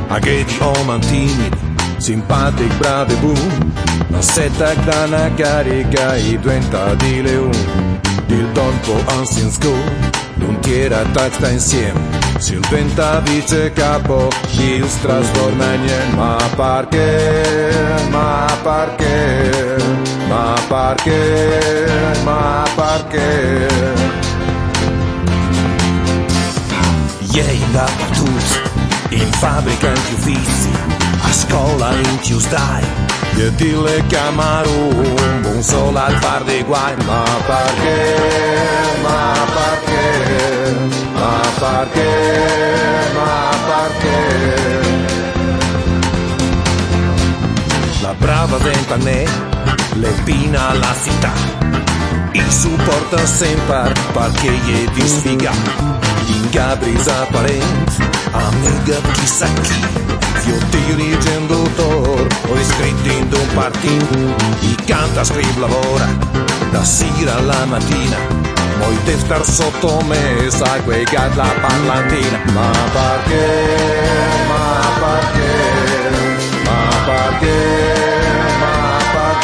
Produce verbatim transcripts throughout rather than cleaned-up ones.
Aghetti o mantini, simpatic, bravo e boom. La setta grana carica i duenta di leun. Il tempo ancien school, non tira tacta insieme. Si il duenta vice capo, il trasforma in ma perché, ma perché, ma perché, ma perché. Ieri dappertutto, in fabbrica, in più uffici, a scuola, in più stai, e dille camarone, buon solo al far dei guai, ma perché, ma perché, ma perché, ma perché. La brava vent'anni, le pina alla città, il supporta sempre perché gli di sfiga. In Gabrisa parente, amica chissà chi, io dirigendo dottor, o iscritto in un partito, i canta, scrive, lavora, da sera alla mattina, poi deve star sotto me, sai quei gat la parlantina, ma perché, ma perché, ma perché, ma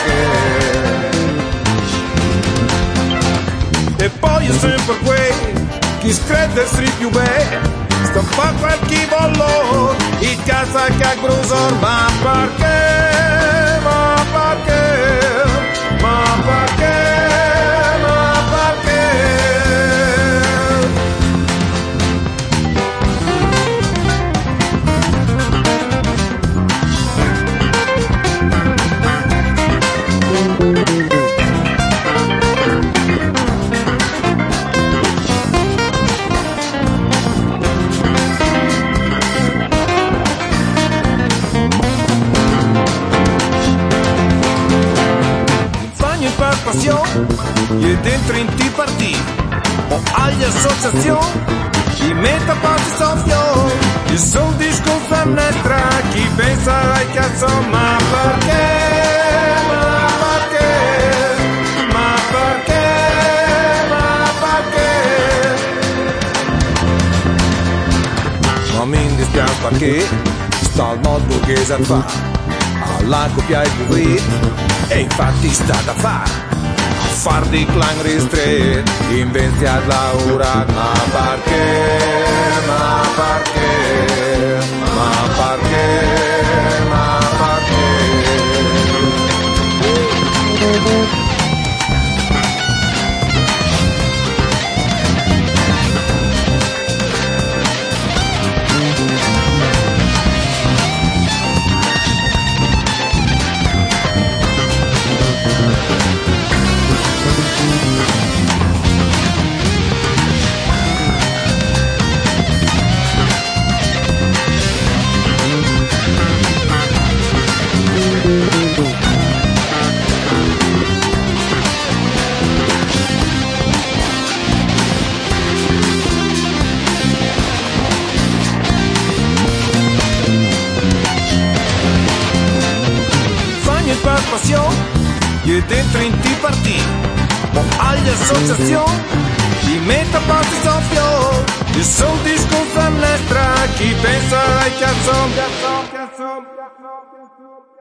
perché. E poi è sempre quei chi screde si più bene, sta fa qualche bollo, in casa che grosor, ma perché, ma perché, ma perché, ma perché. E dentro in ti partiti o agli associazioni chi mette a parte soffio il sol discorso tra chi pensa ai cazzo ma perché ma perché ma perché ma perché. Ma mi dispiace perché sta al modo borghese a fare alla coppia e così e infatti sta da fare far di clan ristretto, inventi a lavorare, ma perché, ma perché, ma perché, ma perché. E dentro in ti partiti o agli associazioni chi mette a parte soffio il sol discorso a nestra chi pensa ai cazzo, cazzo, cazzo, cazzo, cazzo.